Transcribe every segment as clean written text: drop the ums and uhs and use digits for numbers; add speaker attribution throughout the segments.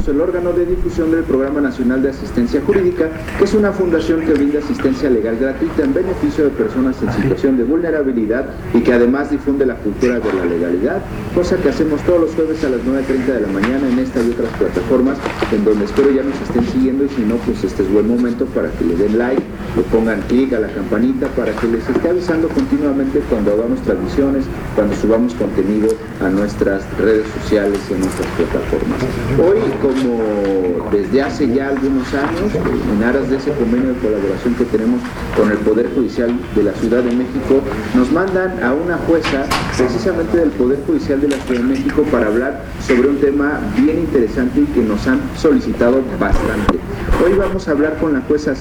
Speaker 1: el órgano de difusión del Programa Nacional de Asistencia Jurídica, que es una fundación que brinda asistencia legal gratuita en beneficio de personas en situación de vulnerabilidad y que además difunde la cultura de la legalidad, cosa que hacemos todos los jueves a las 9:30 de la mañana en esta y otras plataformas, en donde espero ya nos estén siguiendo, y si no, pues este es buen momento para que le den like, le pongan clic a la campanita para que les esté avisando continuamente cuando hagamos transmisiones, cuando subamos contenido a nuestras redes sociales y a nuestras plataformas. Hoy, como desde hace ya algunos años, en aras de ese convenio de colaboración que tenemos con el Poder Judicial de la Ciudad de México, nos mandan a una jueza precisamente del Poder Judicial de la Ciudad de México para hablar sobre un tema bien interesante y que nos han solicitado bastante. Hoy vamos a hablar con la jueza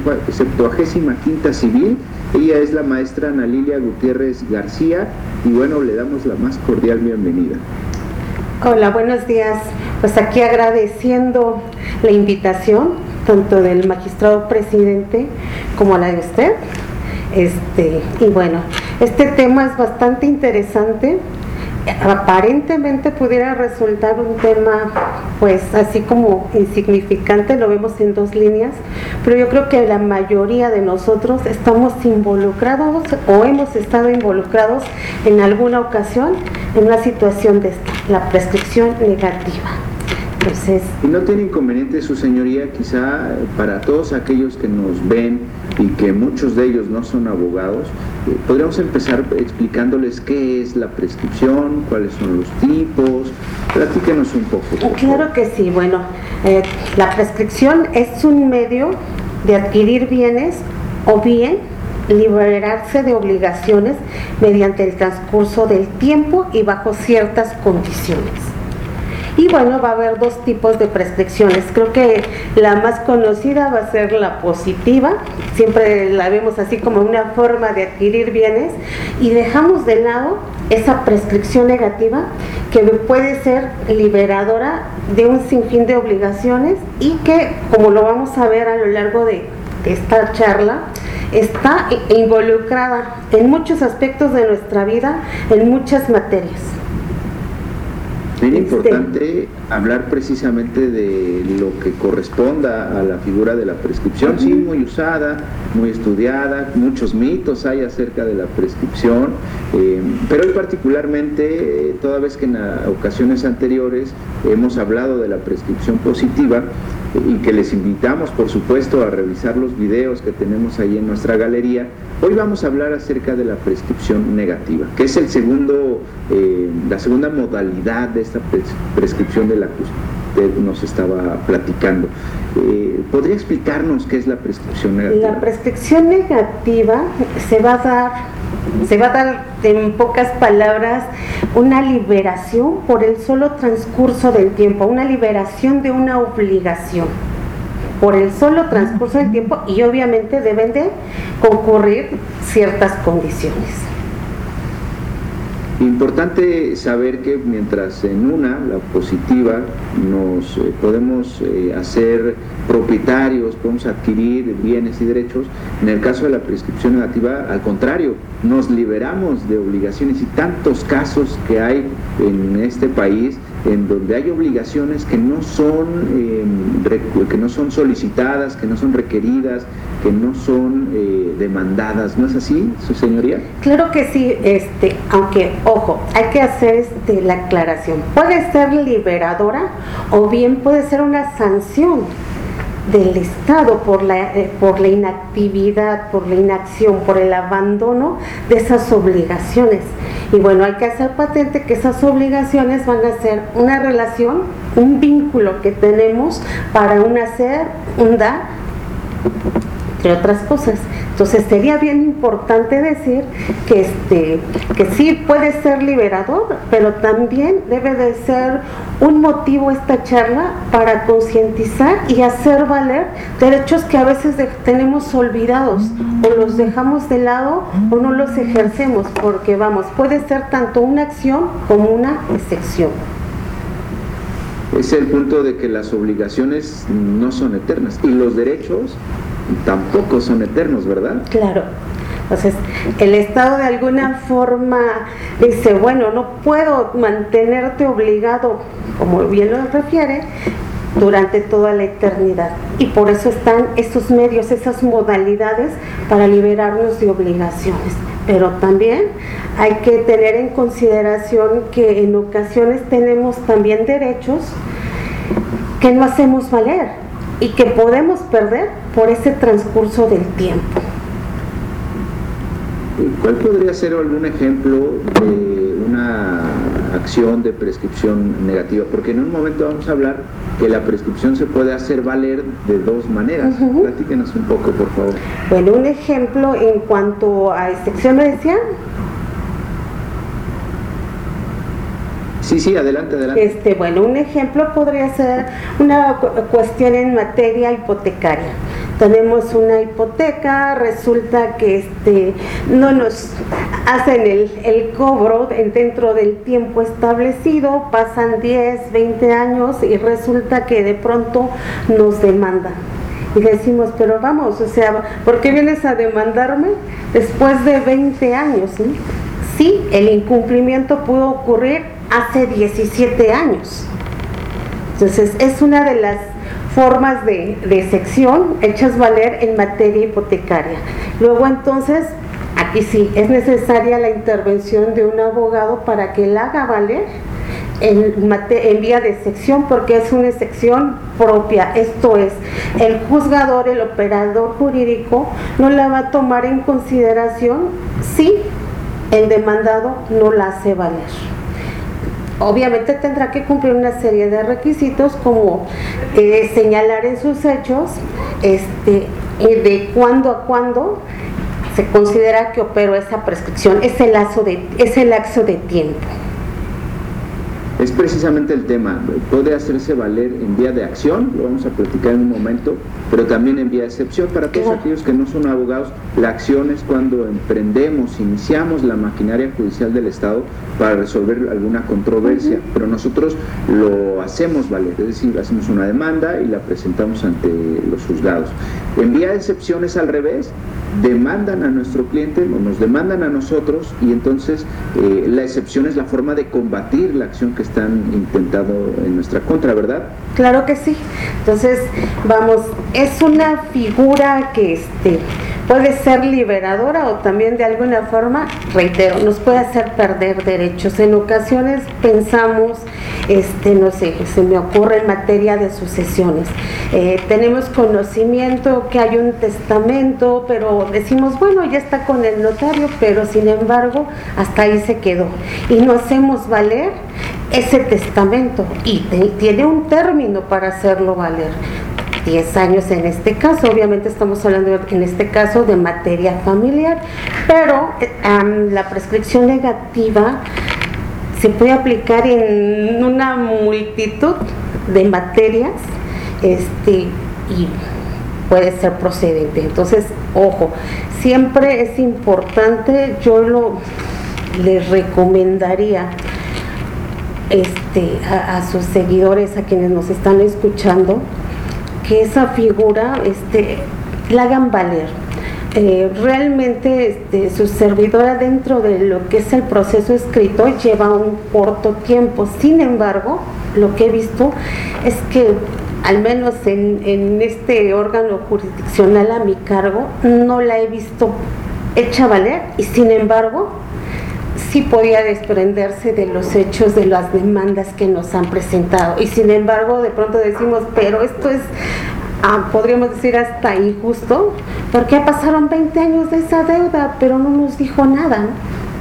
Speaker 1: 75ª Civil. Ella es la maestra Ana Lilia Gutiérrez García y bueno, le damos la más cordial bienvenida.
Speaker 2: Hola, buenos días. Pues aquí agradeciendo la invitación tanto del magistrado presidente como la de usted. Y bueno, este tema es bastante interesante. Aparentemente pudiera resultar un tema pues así como insignificante, lo vemos en dos líneas, pero yo creo que la mayoría de nosotros estamos involucrados o hemos estado involucrados en alguna ocasión en una situación de esta, la prescripción negativa. Entonces,
Speaker 1: y no tiene inconveniente, su señoría, quizá para todos aquellos que nos ven y que muchos de ellos no son abogados, podríamos empezar explicándoles qué es la prescripción, cuáles son los tipos. Platíquenos un poco.
Speaker 2: Claro que sí. Bueno, la prescripción es un medio de adquirir bienes o bien liberarse de obligaciones mediante el transcurso del tiempo y bajo ciertas condiciones. Y bueno, va a haber dos tipos de prescripciones. Creo que la más conocida va a ser la positiva. Siempre la vemos así como una forma de adquirir bienes y dejamos de lado esa prescripción negativa que puede ser liberadora de un sinfín de obligaciones y que, como lo vamos a ver a lo largo de esta charla, está involucrada en muchos aspectos de nuestra vida, en muchas materias.
Speaker 1: Es importante hablar precisamente de lo que corresponda a la figura de la prescripción, sí, muy usada, muy estudiada, muchos mitos hay acerca de la prescripción, pero hoy particularmente, toda vez que en ocasiones anteriores hemos hablado de la prescripción positiva, y que les invitamos por supuesto a revisar los videos que tenemos ahí en nuestra galería, hoy vamos a hablar acerca de la prescripción negativa, que es la segunda modalidad de esta prescripción de la que usted nos estaba platicando. ¿Podría explicarnos qué es la prescripción negativa?
Speaker 2: La prescripción negativa se va a dar en pocas palabras una liberación por el solo transcurso del tiempo, una liberación de una obligación por el solo transcurso del tiempo, y obviamente deben de concurrir ciertas condiciones.
Speaker 1: Importante saber que mientras en la positiva, nos podemos hacer propietarios, podemos adquirir bienes y derechos, en el caso de la prescripción negativa, al contrario, nos liberamos de obligaciones, y tantos casos que hay en este país en donde hay obligaciones que no son solicitadas, que no son requeridas, que no son demandadas. ¿No es así, su señoría?
Speaker 2: Claro que sí, aunque, ojo, hay que hacer la aclaración. Puede ser liberadora o bien puede ser una sanción del Estado por la inactividad, por la inacción, por el abandono de esas obligaciones. Y bueno, hay que hacer patente que esas obligaciones van a ser una relación, un vínculo que tenemos para un hacer, un dar, entre otras cosas. Entonces sería bien importante decir que sí puede ser liberador, pero también debe de ser un motivo esta charla para concientizar y hacer valer derechos que a veces tenemos olvidados o los dejamos de lado o no los ejercemos, porque puede ser tanto una acción como una excepción.
Speaker 1: Es el punto de que las obligaciones no son eternas y los derechos tampoco son eternos, ¿verdad?
Speaker 2: Claro. Entonces, el Estado de alguna forma dice, bueno, no puedo mantenerte obligado, como bien lo refiere, durante toda la eternidad. Y por eso están esos medios, esas modalidades para liberarnos de obligaciones. Pero también hay que tener en consideración que en ocasiones tenemos también derechos que no hacemos valer y que podemos perder por ese transcurso del tiempo.
Speaker 1: ¿Cuál podría ser algún ejemplo de una acción de prescripción negativa? Porque en un momento vamos a hablar que la prescripción se puede hacer valer de dos maneras. Platíquenos un poco, por favor.
Speaker 2: Bueno, un ejemplo en cuanto a excepción, ¿me decían?
Speaker 1: Sí, adelante.
Speaker 2: Bueno, un ejemplo podría ser una cuestión en materia hipotecaria. Tenemos una hipoteca, resulta que no nos hacen el cobro dentro del tiempo establecido, pasan 10, 20 años y resulta que de pronto nos demandan. Y decimos, pero vamos, o sea, ¿por qué vienes a demandarme después de 20 años? ¿Sí? Sí, el incumplimiento pudo ocurrir hace 17 años. Entonces, es una de las formas de excepción hechas valer en materia hipotecaria. Luego, entonces, aquí sí, es necesaria la intervención de un abogado para que la haga valer en vía de excepción, porque es una excepción propia. Esto es, el juzgador, el operador jurídico, no la va a tomar en consideración si el demandado no la hace valer. Obviamente tendrá que cumplir una serie de requisitos como señalar en sus hechos de cuándo a cuándo se considera que operó esa prescripción, ese lapso de tiempo.
Speaker 1: Es precisamente el tema, puede hacerse valer en vía de acción, lo vamos a platicar en un momento, pero también en vía de excepción. Para todos aquellos que no son abogados, la acción es cuando iniciamos la maquinaria judicial del Estado para resolver alguna controversia, pero nosotros lo hacemos valer, es decir, hacemos una demanda y la presentamos ante los juzgados. En vía de excepción es al revés, demandan a nuestro cliente o nos demandan a nosotros y entonces la excepción es la forma de combatir la acción que están intentando en nuestra contra, ¿verdad?
Speaker 2: Claro que sí. Entonces, vamos, es una figura que puede ser liberadora o también de alguna forma, reitero, nos puede hacer perder derechos. En ocasiones pensamos, no sé, se me ocurre en materia de sucesiones. Tenemos conocimiento que hay un testamento, pero decimos, bueno, ya está con el notario, pero sin embargo, hasta ahí se quedó. Y no hacemos valer ese testamento y tiene un término para hacerlo valer. 10 años en este caso, obviamente estamos hablando en este caso de materia familiar, pero la prescripción negativa se puede aplicar en una multitud de materias y puede ser procedente. Entonces, ojo, siempre es importante, les recomendaría a sus seguidores, a quienes nos están escuchando, que esa figura la hagan valer. Realmente su servidora dentro de lo que es el proceso escrito lleva un corto tiempo. Sin embargo, lo que he visto es que al menos en este órgano jurisdiccional a mi cargo no la he visto hecha valer y sin embargo sí podía desprenderse de los hechos de las demandas que nos han presentado y sin embargo de pronto decimos, pero esto es podríamos decir hasta injusto, porque pasaron 20 años de esa deuda pero no nos dijo nada, ¿no?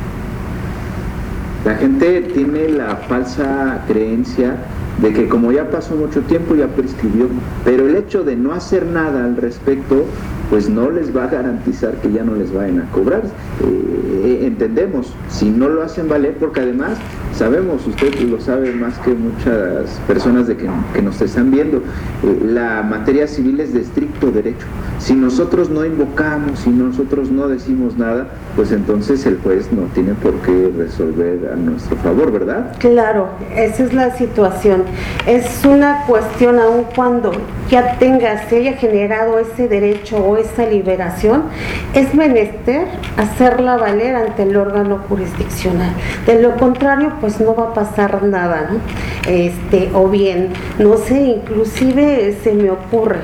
Speaker 1: La gente tiene la falsa creencia de que como ya pasó mucho tiempo ya prescribió, pero el hecho de no hacer nada al respecto pues no les va a garantizar que ya no les vayan a cobrar. Entendemos, si no lo hacen valer, porque además sabemos, usted lo sabe más que muchas personas de que nos están viendo, la materia civil es de estricto derecho. Si nosotros no invocamos, si nosotros no decimos nada, pues entonces el juez no tiene por qué resolver a nuestro favor, ¿verdad?
Speaker 2: Claro, esa es la situación. es una cuestión, aun cuando ya se haya generado ese derecho o esa liberación, es menester hacerla valer ante el órgano jurisdiccional. De lo contrario, pues no va a pasar nada, ¿no? O bien, no sé, inclusive se me ocurre,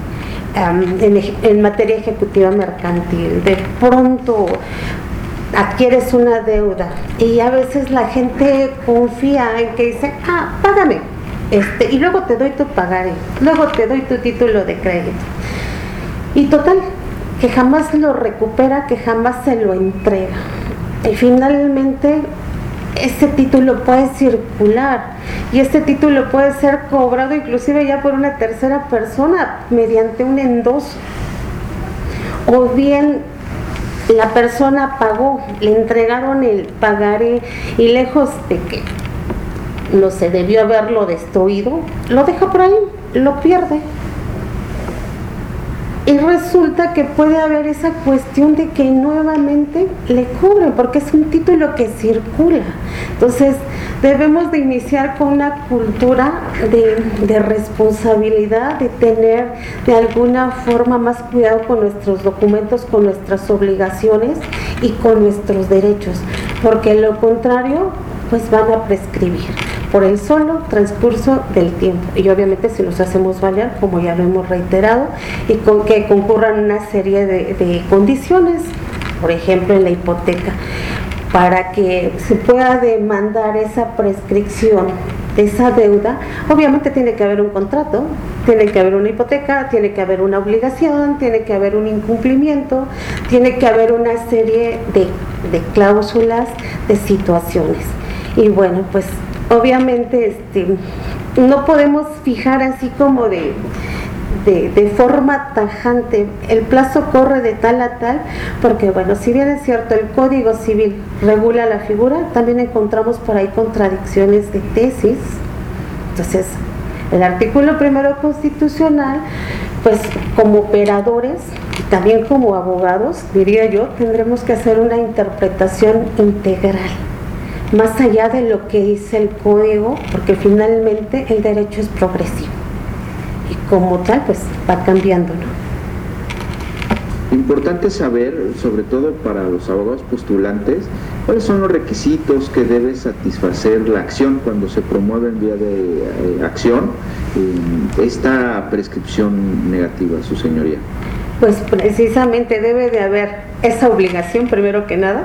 Speaker 2: en materia ejecutiva mercantil, de pronto adquieres una deuda y a veces la gente confía en que dice, págame, y luego te doy tu pagaré, luego te doy tu título de crédito, y total, que jamás lo recupera, que jamás se lo entrega, y finalmente ese título puede circular y este título puede ser cobrado inclusive ya por una tercera persona mediante un endoso, o bien la persona pagó, le entregaron el pagaré y lejos de que no se debió haberlo destruido, lo deja por ahí, lo pierde. Y resulta que puede haber esa cuestión de que nuevamente le cobren, porque es un título que circula. Entonces, debemos de iniciar con una cultura de responsabilidad, de tener de alguna forma más cuidado con nuestros documentos, con nuestras obligaciones y con nuestros derechos, porque lo contrario, pues van a prescribir por el solo transcurso del tiempo, y obviamente si los hacemos valer, como ya lo hemos reiterado, y con que concurran una serie de condiciones, por ejemplo en la hipoteca, para que se pueda demandar esa prescripción de esa deuda. Obviamente tiene que haber un contrato, tiene que haber una hipoteca, tiene que haber una obligación, tiene que haber un incumplimiento, tiene que haber una serie de cláusulas, de situaciones. Y bueno, pues obviamente no podemos fijar así como de forma tajante, el plazo corre de tal a tal, porque bueno, si bien es cierto el Código Civil regula la figura, también encontramos por ahí contradicciones de tesis. Entonces, el artículo primero constitucional, pues como operadores y también como abogados, diría yo, tendremos que hacer una interpretación integral, más allá de lo que dice el código, porque finalmente el derecho es progresivo y como tal pues va cambiando, ¿no?
Speaker 1: Importante saber, sobre todo para los abogados postulantes, cuáles son los requisitos que debe satisfacer la acción cuando se promueve en vía de acción esta prescripción negativa, su señoría.
Speaker 2: Pues precisamente debe de haber esa obligación primero que nada,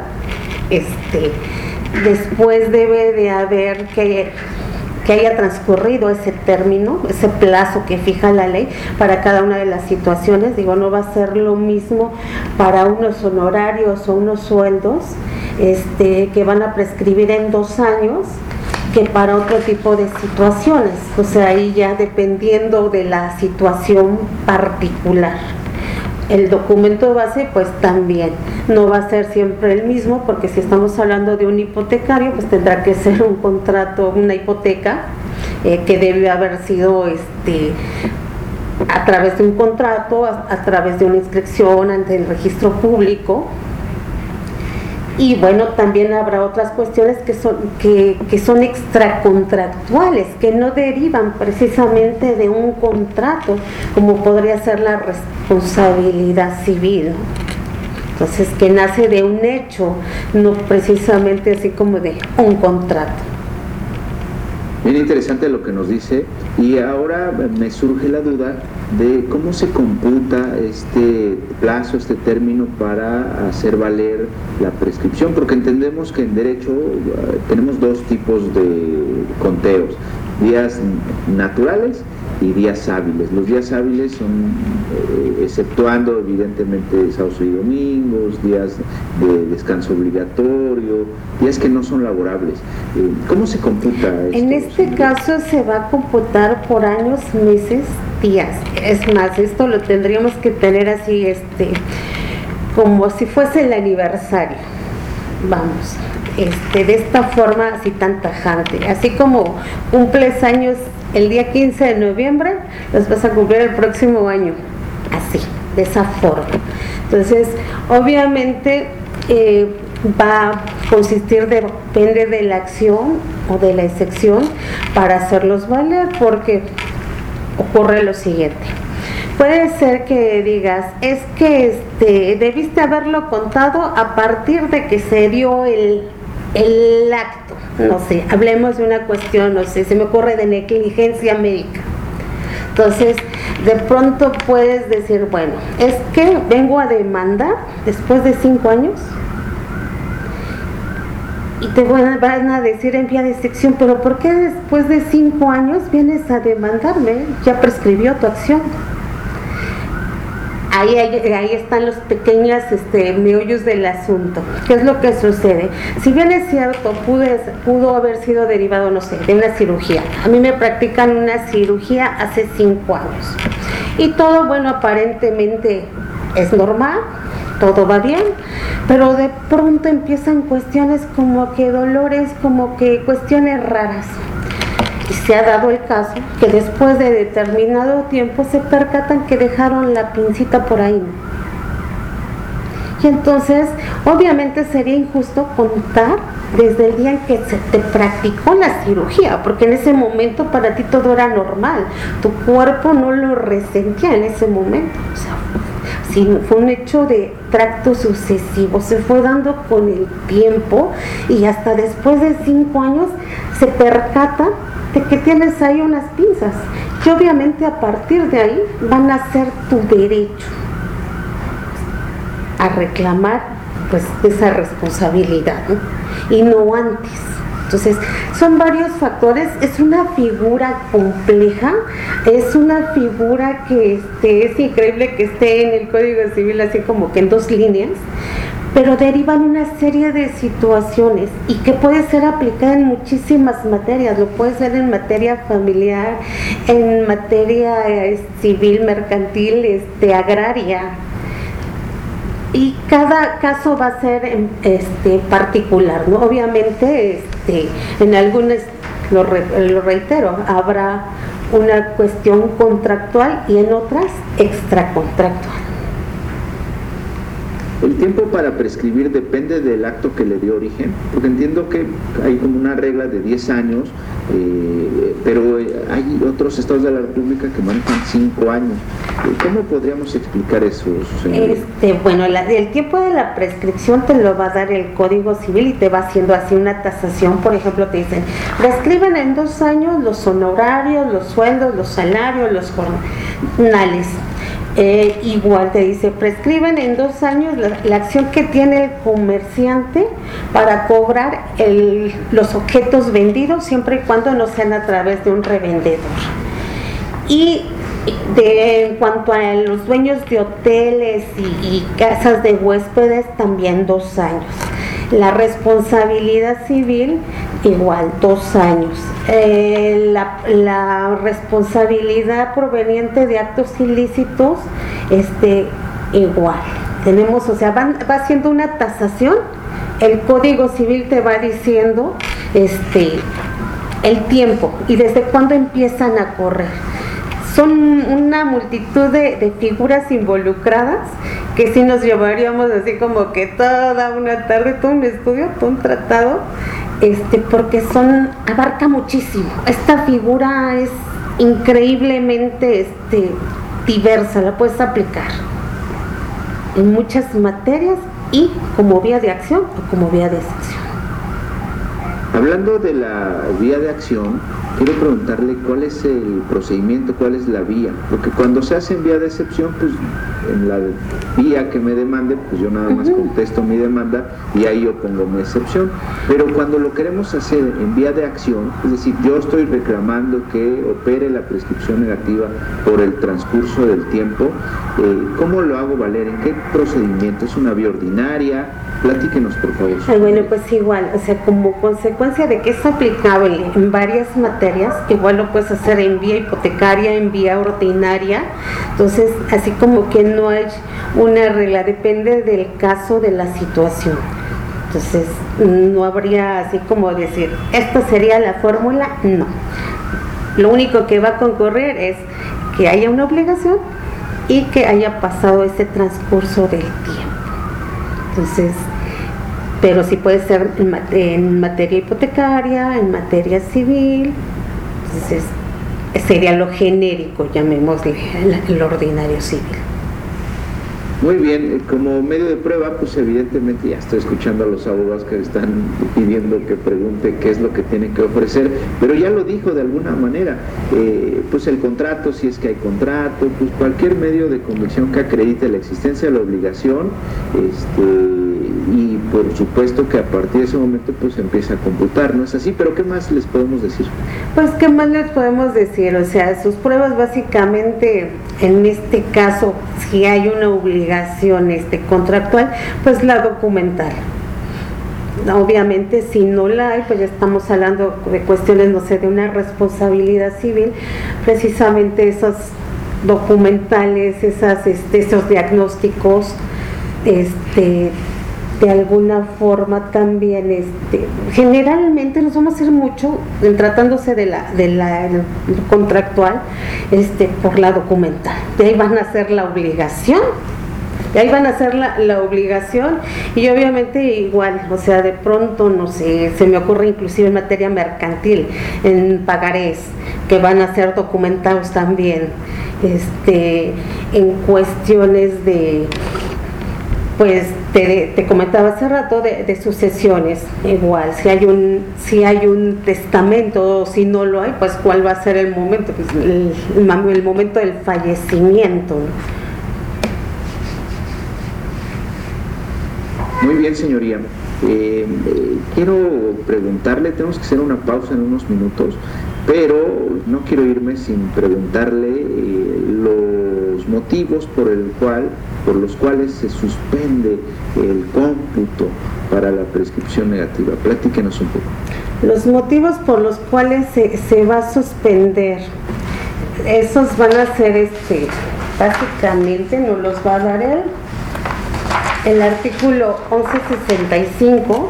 Speaker 2: después debe de haber que haya transcurrido ese término, ese plazo que fija la ley para cada una de las situaciones. Digo, no va a ser lo mismo para unos honorarios o unos sueldos que van a prescribir en 2 años que para otro tipo de situaciones. O sea, ahí ya dependiendo de la situación particular. El documento base pues también no va a ser siempre el mismo, porque si estamos hablando de un hipotecario pues tendrá que ser un contrato, una hipoteca que debe haber sido a través de un contrato, a través de una inscripción ante el registro público. Y bueno, también habrá otras cuestiones que son extracontractuales, que no derivan precisamente de un contrato, como podría ser la responsabilidad civil, ¿no? Entonces, que nace de un hecho, no precisamente así como de un contrato.
Speaker 1: Bien interesante lo que nos dice, y ahora me surge la duda de cómo se computa este plazo, este término para hacer valer la prescripción, porque entendemos que en derecho tenemos 2 tipos de conteos: días naturales y días hábiles. Los días hábiles son, exceptuando evidentemente sábados y domingos, días de descanso obligatorio, días que no son laborables. ¿Cómo se computa esto?
Speaker 2: En este caso se va a computar por años, meses, días. Es más, esto lo tendríamos que tener así, como si fuese el aniversario. Vamos, de esta forma así tan tajante. Así como cumples años el día 15 de noviembre, los vas a cumplir el próximo año. Así, de esa forma. Entonces, obviamente, va a consistir, depende de la acción o de la excepción para hacerlos valer, porque ocurre lo siguiente. Puede ser que digas, es que debiste haberlo contado a partir de que se dio el acto, no sé, hablemos de una cuestión, no sé, se me ocurre de negligencia médica. Entonces, de pronto puedes decir, bueno, es que vengo a demandar después de 5 años y te van a decir en vía de excepción, pero ¿por qué después de 5 años vienes a demandarme? Ya prescribió tu acción. Ahí están los pequeños meollos del asunto. ¿Qué es lo que sucede? Si bien es cierto, pudo haber sido derivado, no sé, de una cirugía. A mí me practican una cirugía hace 5 años. Y todo, bueno, aparentemente es normal, todo va bien, pero de pronto empiezan cuestiones como que dolores, como que cuestiones raras. Y se ha dado el caso que después de determinado tiempo se percatan que dejaron la pincita por ahí. Y entonces, obviamente sería injusto contar desde el día en que se te practicó la cirugía, porque en ese momento para ti todo era normal, tu cuerpo no lo resentía en ese momento. O sea, sí, fue un hecho de tracto sucesivo, se fue dando con el tiempo y hasta después de 5 años se percata de que tienes ahí unas pinzas y obviamente a partir de ahí van a ser tu derecho a reclamar pues esa responsabilidad, ¿no? Y no antes. Entonces son varios factores, es una figura compleja, es una figura que es increíble que esté en el Código Civil así como que en 2 líneas, pero derivan una serie de situaciones y que puede ser aplicada en muchísimas materias. Lo puede ser en materia familiar, en materia civil, mercantil, agraria, y cada caso va a ser particular, ¿no? Obviamente en algunas, lo reitero, habrá una cuestión contractual y en otras extracontractual.
Speaker 1: ¿El tiempo para prescribir depende del acto que le dio origen? Porque entiendo que hay como una regla de 10 años, pero hay otros estados de la República que manejan 5 años. ¿Cómo podríamos explicar eso, señor?
Speaker 2: Bueno, el tiempo de la prescripción te lo va a dar el Código Civil y te va haciendo así una tasación. Por ejemplo, te dicen, prescriben en 2 años los honorarios, los sueldos, los salarios, los jornales. Igual te dice, prescriben en 2 años la acción que tiene el comerciante para cobrar los objetos vendidos, siempre y cuando no sean a través de un revendedor. Y en cuanto a los dueños de hoteles y casas de huéspedes, también 2 años. La responsabilidad civil, igual, 2 años. La responsabilidad proveniente de actos ilícitos, igual. Tenemos, o sea, va haciendo una tasación. El Código Civil te va diciendo el tiempo y desde cuándo empiezan a correr. Son una multitud de figuras involucradas que sí nos llevaríamos así como que toda una tarde, todo un estudio, todo un tratado, porque abarca muchísimo. Esta figura es increíblemente diversa, la puedes aplicar en muchas materias y como vía de acción o como vía de excepción.
Speaker 1: Hablando de la vía de acción, quiero preguntarle cuál es el procedimiento, cuál es la vía, porque cuando se hace en vía de excepción, pues en la vía que me demande, pues yo nada más contesto mi demanda y ahí yo pongo mi excepción, pero cuando lo queremos hacer en vía de acción, es decir, yo estoy reclamando que opere la prescripción negativa por el transcurso del tiempo, ¿cómo lo hago valer? ¿En qué procedimiento? ¿Es una vía ordinaria? Platíquenos, por favor.
Speaker 2: Bueno, pues igual, o sea, como consecuencia de que es aplicable en varias materias, igual lo puedes hacer en vía hipotecaria, en vía ordinaria, entonces así como que no hay una regla, depende del caso, de la situación. Entonces no habría así como decir, esta sería la fórmula, no. Lo único que va a concurrir es que haya una obligación y que haya pasado ese transcurso del tiempo. Entonces, pero sí puede ser en materia hipotecaria, en materia civil. Entonces sería lo genérico, llamémosle el ordinario civil.
Speaker 1: Muy bien, como medio de prueba, pues evidentemente ya estoy escuchando a los abogados que están pidiendo que pregunte qué es lo que tienen que ofrecer, pero ya lo dijo de alguna manera, pues el contrato, si es que hay contrato, pues cualquier medio de conducción que acredite la existencia de la obligación, y por supuesto que a partir de ese momento pues empieza a computar, ¿no es así? Pero ¿qué más les podemos decir?
Speaker 2: Pues ¿qué más les podemos decir? O sea, sus pruebas básicamente, en este caso, si hay una obligación contractual, pues la documental. Obviamente si no la hay, pues ya estamos hablando de cuestiones, no sé, de una responsabilidad civil, precisamente esos documentales, esos diagnósticos, de alguna forma también, generalmente nos vamos a ir mucho, tratándose de la contractual, por la documental. De ahí van a hacer la obligación. Y ahí van a hacer la obligación, y obviamente igual, o sea, de pronto, no sé, se me ocurre inclusive en materia mercantil, en pagarés, que van a ser documentados también, en cuestiones de, pues, te comentaba hace rato de sucesiones, igual, si hay un testamento, o si no lo hay, pues cuál va a ser el momento, pues, el momento del fallecimiento, ¿no?
Speaker 1: Muy bien, señoría. Quiero preguntarle, tenemos que hacer una pausa en unos minutos, pero no quiero irme sin preguntarle los motivos por los cuales se suspende el cómputo para la prescripción negativa. Platíquenos un poco. Los motivos por los cuales se va a suspender, esos van a ser, básicamente nos los va a dar el artículo 1165,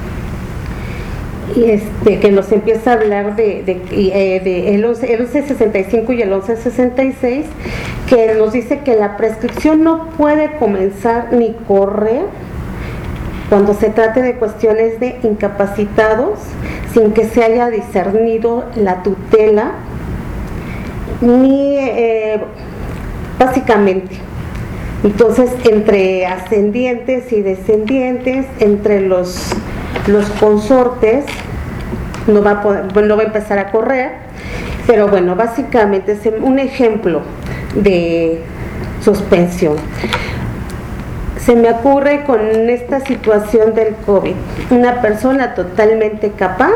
Speaker 1: que nos empieza a hablar el 1165 y el 1166, que nos dice que la prescripción no puede comenzar ni correr cuando se trate de cuestiones de incapacitados sin que se haya discernido la tutela, ni básicamente. Entonces, entre ascendientes y descendientes, entre los consortes, no va a empezar a correr, pero bueno, básicamente es un ejemplo de suspensión. Se me ocurre con esta situación del COVID, una persona totalmente capaz,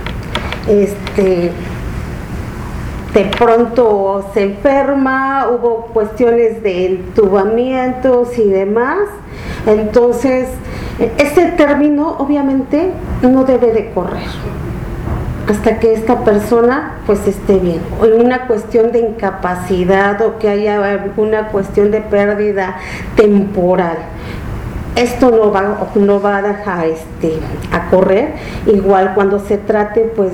Speaker 1: de pronto se enferma, hubo cuestiones de entubamientos y demás, entonces este término obviamente no debe de correr hasta que esta persona pues esté bien, o en una cuestión de incapacidad o que haya alguna cuestión de pérdida temporal. Esto no va a dejar a correr, igual cuando se trate pues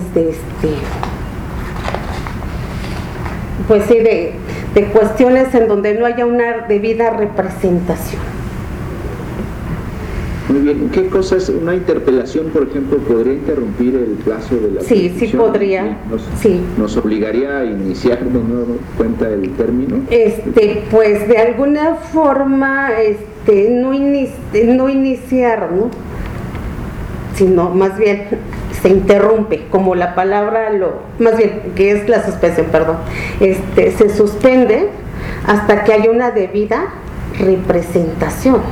Speaker 1: pues sí, de cuestiones en donde no haya una debida representación. Muy bien, ¿qué cosas, una interpelación, por ejemplo, podría interrumpir el plazo de la
Speaker 2: prescripción? Sí, sí podría.
Speaker 1: ¿Nos obligaría a iniciar de nuevo cuenta el término?
Speaker 2: Pues de alguna forma, no iniciar, ¿no? Sino más bien se interrumpe, como la palabra más bien, que es la suspensión, perdón, se suspende hasta que haya una debida representación.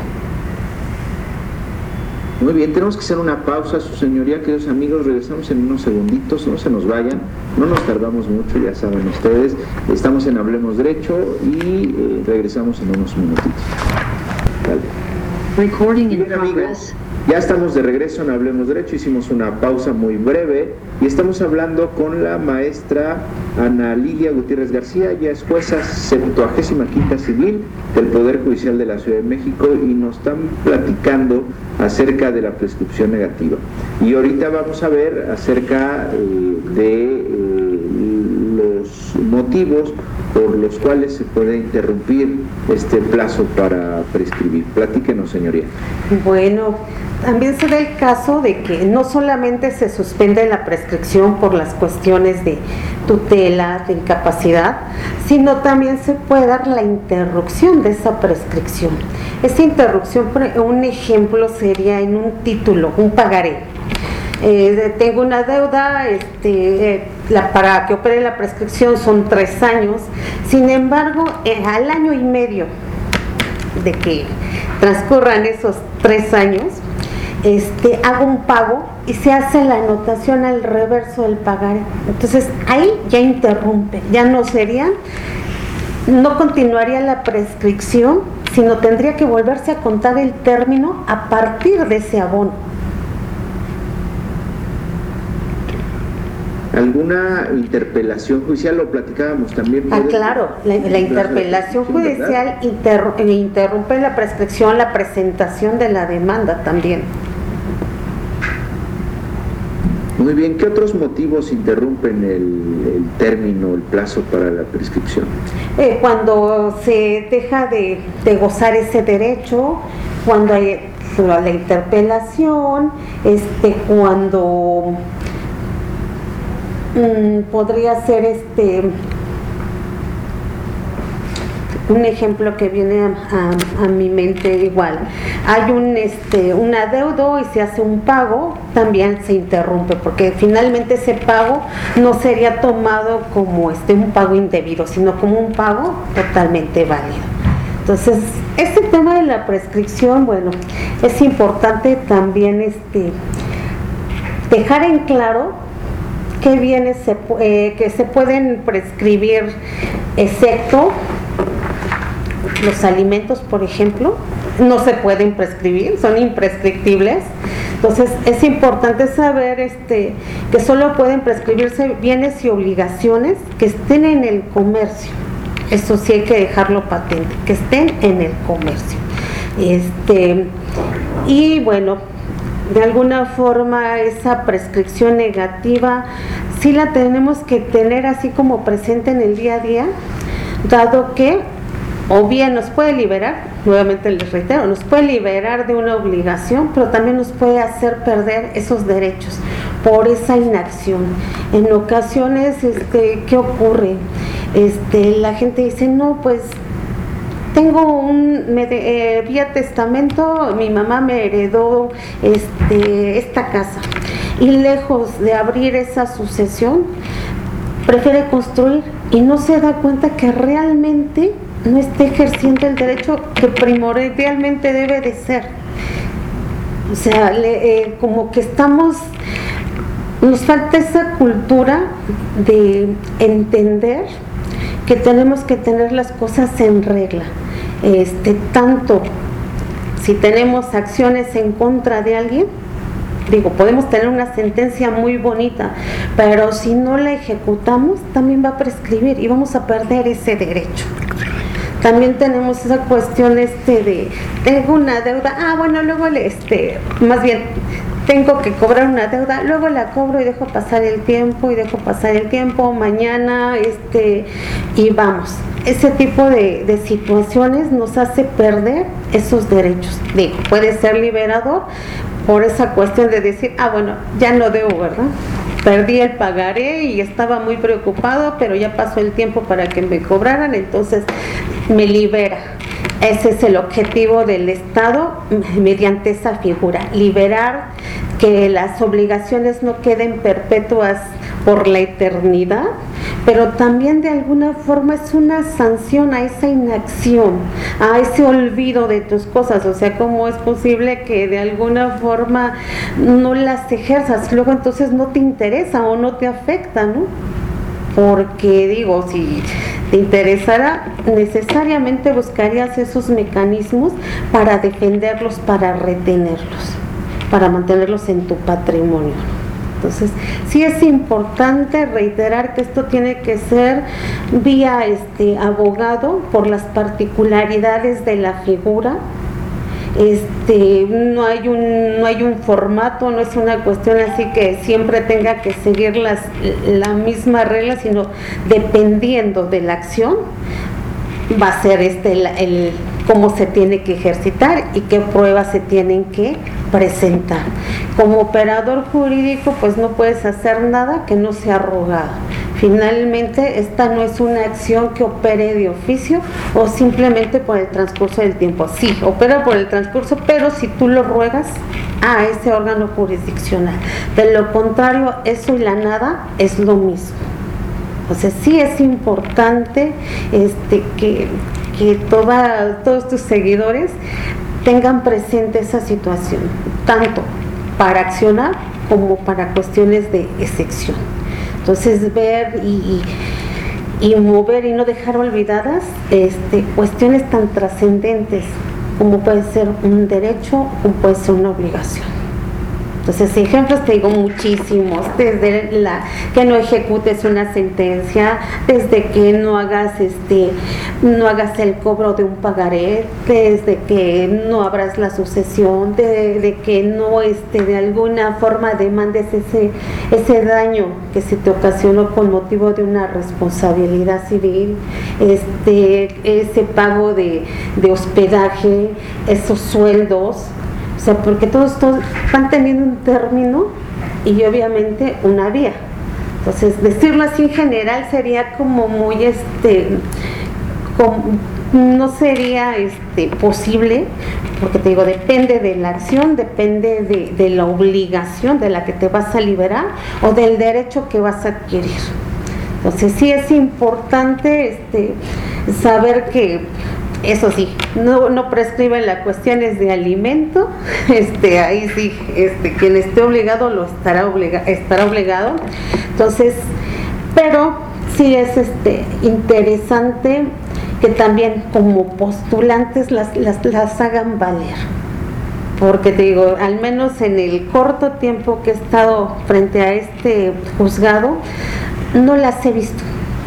Speaker 1: Muy bien, tenemos que hacer una pausa, su señoría, queridos amigos, regresamos en unos segunditos, no se nos vayan, no nos tardamos mucho, ya saben ustedes, estamos en Hablemos Derecho y regresamos en unos minutitos. Dale.
Speaker 3: Recording in progress.
Speaker 1: Ya estamos de regreso en Hablemos Derecho, hicimos una pausa muy breve y estamos hablando con la maestra Ana Lilia Gutiérrez García, ya es jueza 75ª civil del Poder Judicial de la Ciudad de México y nos están platicando acerca de la prescripción negativa. Y ahorita vamos a ver acerca de los motivos por los cuales se puede interrumpir este plazo para prescribir. Platíquenos, señoría.
Speaker 2: Bueno, también se da el caso de que no solamente se suspende la prescripción por las cuestiones de tutela, de incapacidad, sino también se puede dar la interrupción de esa prescripción. Esa interrupción, un ejemplo sería en un título, un pagaré. Tengo una deuda, para que opere la prescripción son 3 años, sin embargo, al año y medio de que transcurran esos 3 años, hago un pago y se hace la anotación al reverso del pagaré. Entonces ahí ya interrumpe, ya no continuaría la prescripción, sino tendría que volverse a contar el término a partir de ese abono.
Speaker 1: ¿Alguna interpelación judicial? Lo platicábamos también.
Speaker 2: Claro, la interpelación judicial interrumpe la prescripción, la presentación de la demanda también.
Speaker 1: Muy bien, ¿qué otros motivos interrumpen el término, el plazo para la prescripción?
Speaker 2: Cuando se deja de gozar ese derecho, cuando hay la interpelación, cuando podría ser un ejemplo que viene a mi mente igual. Hay un adeudo y se hace un pago, también se interrumpe, porque finalmente ese pago no sería tomado como un pago indebido, sino como un pago totalmente válido. Entonces, este tema de la prescripción, bueno, es importante también dejar en claro qué bienes que se pueden prescribir, excepto los alimentos, por ejemplo, no se pueden prescribir, son imprescriptibles. Entonces es importante saber que solo pueden prescribirse bienes y obligaciones que estén en el comercio. Eso sí hay que dejarlo patente, que estén en el comercio. Y bueno, de alguna forma esa prescripción negativa sí la tenemos que tener así como presente en el día a día, dado que o bien nos puede liberar, nuevamente les reitero, nos puede liberar de una obligación, pero también nos puede hacer perder esos derechos por esa inacción. En ocasiones, ¿qué ocurre? La gente dice, no, pues tengo vía testamento, mi mamá me heredó esta casa, y lejos de abrir esa sucesión, prefiere construir y no se da cuenta que realmente no está ejerciendo el derecho que primordialmente debe de ser. O sea, como que nos falta esa cultura de entender que tenemos que tener las cosas en regla. Tanto si tenemos acciones en contra de alguien, podemos tener una sentencia muy bonita, pero si no la ejecutamos, también va a prescribir y vamos a perder ese derecho. También tenemos esa cuestión de tengo una deuda, luego más bien tengo que cobrar una deuda, luego la cobro y dejo pasar el tiempo, mañana, y vamos. Ese tipo de situaciones nos hace perder esos derechos. Puede ser liberador por esa cuestión de decir, ya no debo, ¿verdad? Perdí el pagaré y estaba muy preocupado, pero ya pasó el tiempo para que me cobraran, entonces me libera. Ese es el objetivo del Estado mediante esa figura, liberar, que las obligaciones no queden perpetuas por la eternidad, pero también de alguna forma es una sanción a esa inacción, a ese olvido de tus cosas. O sea, ¿cómo es posible que de alguna forma no las ejerzas? Luego entonces no te interesa o no te afecta, ¿no? Porque si te interesara, necesariamente buscarías esos mecanismos para defenderlos, para retenerlos, para mantenerlos en tu patrimonio. Entonces, sí es importante reiterar que esto tiene que ser vía abogado por las particularidades de la figura. No hay un formato, no es una cuestión así que siempre tenga que seguir la misma regla, sino dependiendo de la acción va a ser cómo se tiene que ejercitar y qué pruebas se tienen que presentar. Como operador jurídico, pues no puedes hacer nada que no sea rogado. Finalmente, esta no es una acción que opere de oficio o simplemente por el transcurso del tiempo. Sí, opera por el transcurso, pero si tú lo ruegas a ese órgano jurisdiccional. De lo contrario, eso y la nada es lo mismo. O sea, sí es importante que todos tus seguidores tengan presente esa situación, tanto para accionar como para cuestiones de excepción. Entonces, ver y mover y no dejar olvidadas cuestiones tan trascendentes como puede ser un derecho o puede ser una obligación. Entonces, ejemplos te digo muchísimos, desde que no ejecutes una sentencia, desde que no hagas el cobro de un pagaré, desde que no abras la sucesión, de que no de alguna forma demandes ese daño que se te ocasionó con motivo de una responsabilidad civil, ese pago de hospedaje, esos sueldos. O sea, porque todos van teniendo un término y obviamente una vía. Entonces, decirlo así en general sería como muy, no sería posible, porque te digo, depende de la acción, depende de la obligación de la que te vas a liberar o del derecho que vas a adquirir. Entonces, sí es importante saber que eso sí, no prescriben las cuestiones de alimento, ahí sí, quien esté obligado lo estará obligado. Entonces, pero sí es interesante que también como postulantes las hagan valer. Porque te digo, al menos en el corto tiempo que he estado frente a este juzgado, no las he visto.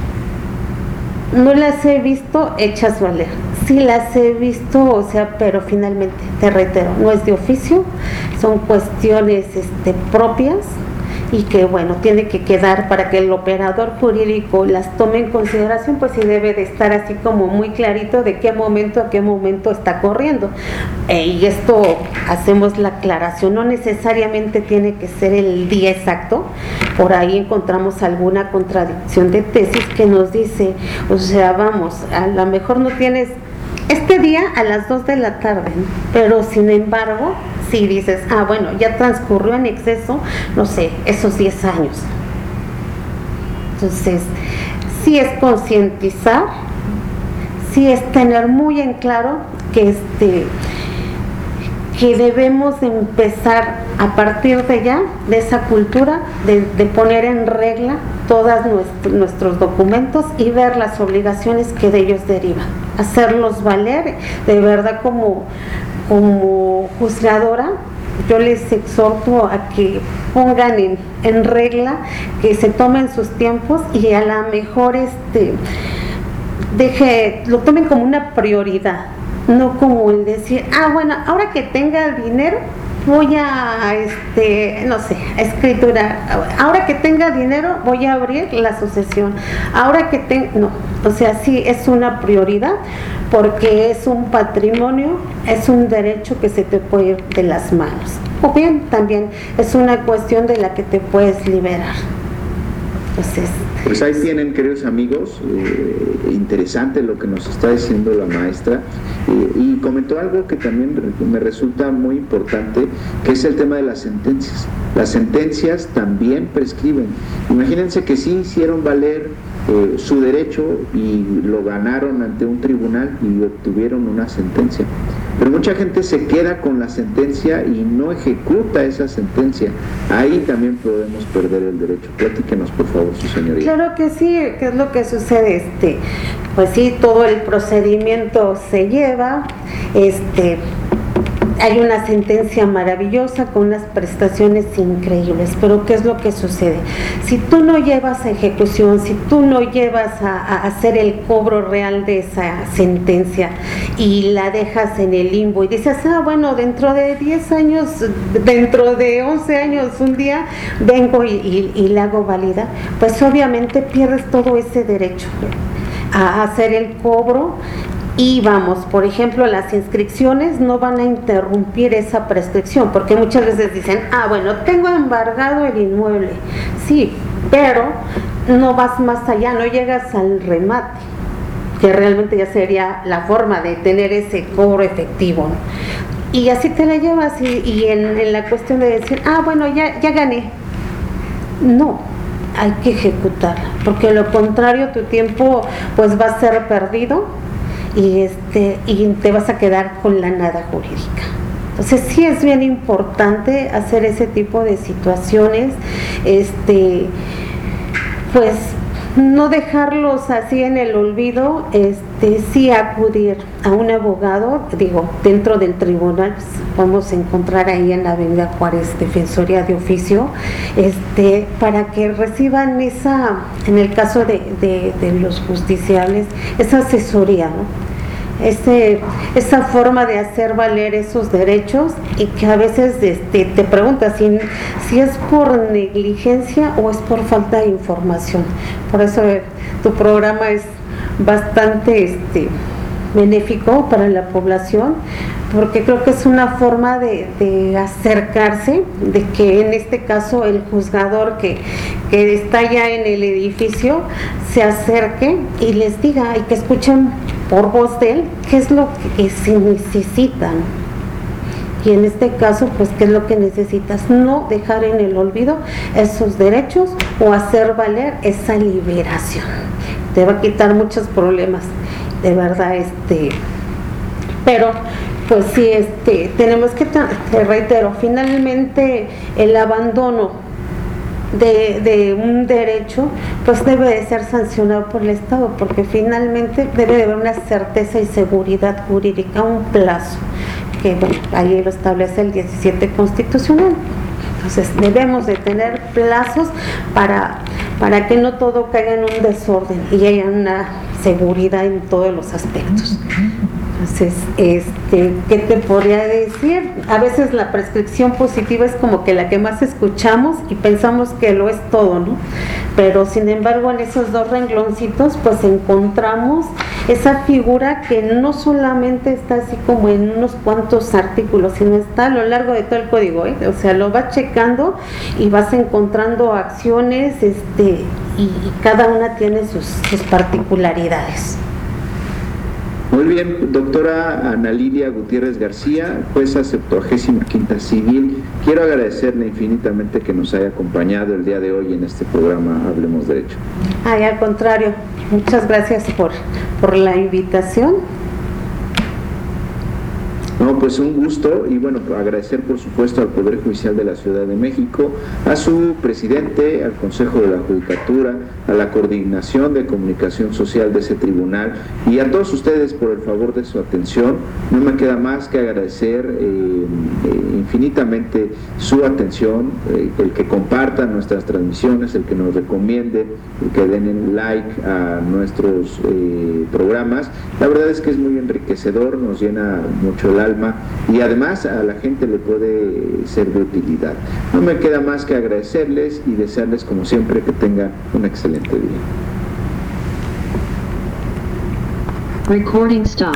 Speaker 2: No las he visto hechas valer. Sí las he visto, o sea, pero finalmente, te reitero, no es de oficio, son cuestiones propias y que, bueno, tiene que quedar para que el operador jurídico las tome en consideración, pues sí debe de estar así como muy clarito de qué momento a qué momento está corriendo. Y esto hacemos la aclaración, no necesariamente tiene que ser el día exacto. Por ahí encontramos alguna contradicción de tesis que nos dice, o sea, vamos, a lo mejor no tienes este día a las 2 de la tarde, pero sin embargo, si dices, bueno, ya transcurrió en exceso, no sé, esos 10 años. Entonces, sí es concientizar, sí es tener muy en claro que que debemos de empezar a partir de ya, de esa cultura, de poner en regla todos nuestros documentos y ver las obligaciones que de ellos derivan, hacerlos valer. De verdad, como juzgadora, yo les exhorto a que pongan en regla, que se tomen sus tiempos y a lo mejor lo tomen como una prioridad, no como el decir, bueno, ahora que tenga dinero voy a, no sé, a escriturar, ahora que tenga dinero voy a abrir la sucesión, no, o sea, sí es una prioridad, porque es un patrimonio, es un derecho que se te puede ir de las manos, o bien también es una cuestión de la que te puedes liberar. Entonces,
Speaker 1: pues ahí tienen, queridos amigos, interesante lo que nos está diciendo la maestra, y comentó algo que también me resulta muy importante, que es el tema de las sentencias. Las sentencias también prescriben. Imagínense que sí hicieron valer su derecho y lo ganaron ante un tribunal y obtuvieron una sentencia. Pero mucha gente se queda con la sentencia y no ejecuta esa sentencia. Ahí también podemos perder el derecho. Platíquenos, por favor, su señoría.
Speaker 2: Claro que sí, ¿qué es lo que sucede? Pues sí, todo el procedimiento se lleva, hay una sentencia maravillosa con unas prestaciones increíbles, pero ¿qué es lo que sucede? Si tú no llevas a ejecución, si tú no llevas a hacer el cobro real de esa sentencia y la dejas en el limbo y dices, bueno, dentro de 10 años, dentro de 11 años, un día vengo y la hago válida, pues obviamente pierdes todo ese derecho a hacer el cobro Y vamos, por ejemplo, las inscripciones no van a interrumpir esa prescripción, porque muchas veces dicen, bueno, tengo embargado el inmueble, sí, pero no vas más allá, no llegas al remate, que realmente ya sería la forma de tener ese cobro efectivo, ¿no? Y así te la llevas y en la cuestión de decir, bueno, ya gané. No, hay que ejecutarla, porque de lo contrario tu tiempo pues va a ser perdido y te vas a quedar con la nada jurídica. Entonces sí es bien importante hacer ese tipo de situaciones, pues no dejarlos así en el olvido, sí acudir a un abogado, dentro del tribunal, pues, vamos a encontrar ahí en la Avenida Juárez Defensoría de Oficio, para que reciban en el caso de los justiciables, esa asesoría, ¿no? Esa forma de hacer valer esos derechos, y que a veces te preguntas si es por negligencia o es por falta de información. Por eso tu programa es bastante benéfico para la población, porque creo que es una forma de acercarse, de que en este caso el juzgador que está ya en el edificio se acerque y les diga, y que escuchen por voz de él qué es lo que se necesitan. Y en este caso, pues, ¿qué es lo que necesitas? No dejar en el olvido esos derechos o hacer valer esa liberación. Te va a quitar muchos problemas, de verdad, pero pues sí, tenemos que, te reitero, finalmente el abandono de un derecho pues debe de ser sancionado por el Estado, porque finalmente debe de haber una certeza y seguridad jurídica, un plazo, que bueno, ahí lo establece el 17 constitucional. Entonces debemos de tener plazos para que no todo caiga en un desorden y haya una seguridad en todos los aspectos. Entonces, ¿qué te podría decir? A veces la prescripción positiva es como que la que más escuchamos y pensamos que lo es todo, ¿no? Pero sin embargo, en esos dos rengloncitos, pues encontramos esa figura que no solamente está así como en unos cuantos artículos, sino está a lo largo de todo el código, ¿eh? O sea, lo vas checando y vas encontrando acciones, y cada una tiene sus particularidades.
Speaker 1: Muy bien, doctora Ana Lilia Gutiérrez García, jueza 75ª Civil, quiero agradecerle infinitamente que nos haya acompañado el día de hoy en este programa Hablemos Derecho.
Speaker 2: Al contrario, muchas gracias por la invitación.
Speaker 1: No, pues un gusto, y bueno, agradecer por supuesto al Poder Judicial de la Ciudad de México, a su presidente, al Consejo de la Judicatura, a la Coordinación de Comunicación Social de ese tribunal, y a todos ustedes por el favor de su atención. No me queda más que agradecer infinitamente su atención, el que compartan nuestras transmisiones, el que nos recomiende, el que den like a nuestros programas. La verdad es que es muy enriquecedor, nos llena mucho el alma y además a la gente le puede ser de utilidad. No me queda más que agradecerles y desearles como siempre que tengan un excelente día.
Speaker 3: Recording stop.